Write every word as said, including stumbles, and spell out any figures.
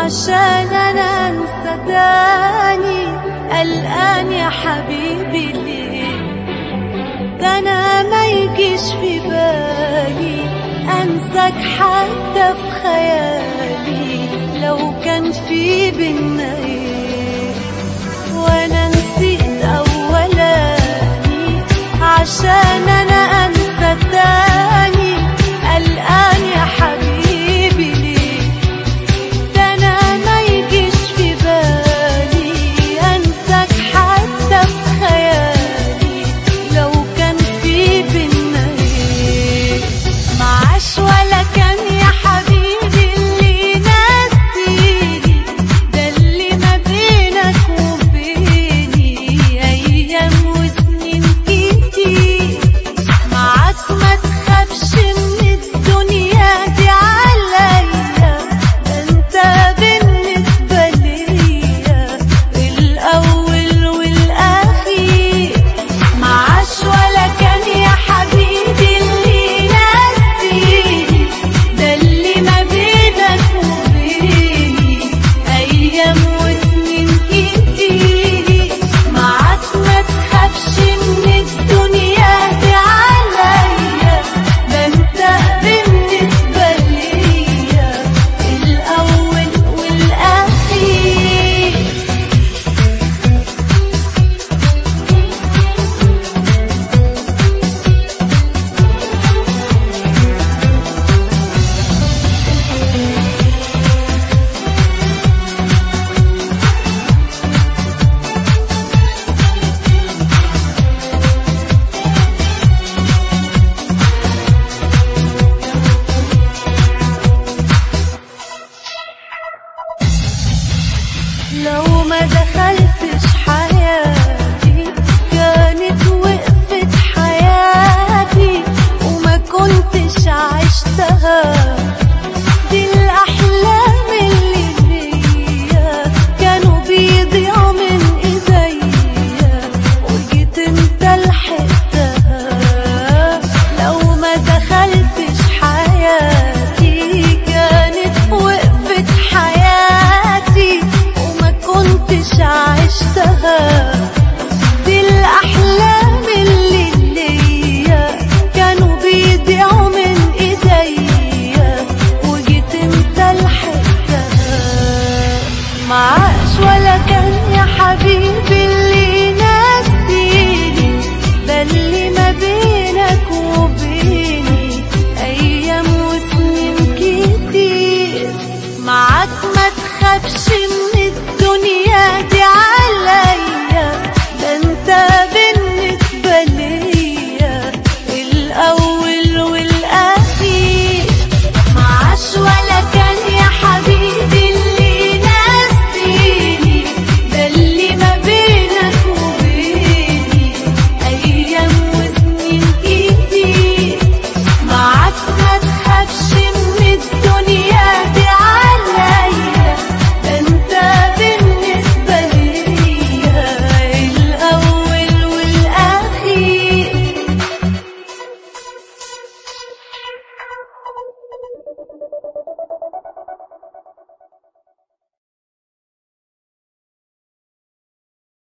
عشان انا انسى تاني. قلقان يا حبيبي ليه؟ ده انا ما يجيش في بالي انساك حتى في خيالي لو كان في بينا ايه. وانا نسيت اولاني عشان انا انسى تاني. قلقان يا حبيبي ليه؟ ده انا ما يجيش في بالي انساك حتى في خيالي لو كان في بينا ايه. معاش ولا كان يا حبيبي اللي ناسيني، ده اللي ما بينك وبيني ايام وسنين كتير. معاك ما تخافش من الدنيا دي عليا، ده انت بالنسبة ليا الاول والاخير. معاش ولا كان يا حبيبي اللي ناسيني، ده اللي ما بينك وبيني ايام وسنين كتير. معاك ما تخافش من الدنيا دي عليا، ده انت بالنسبة ليا الاول والاخير. لو ما دخلت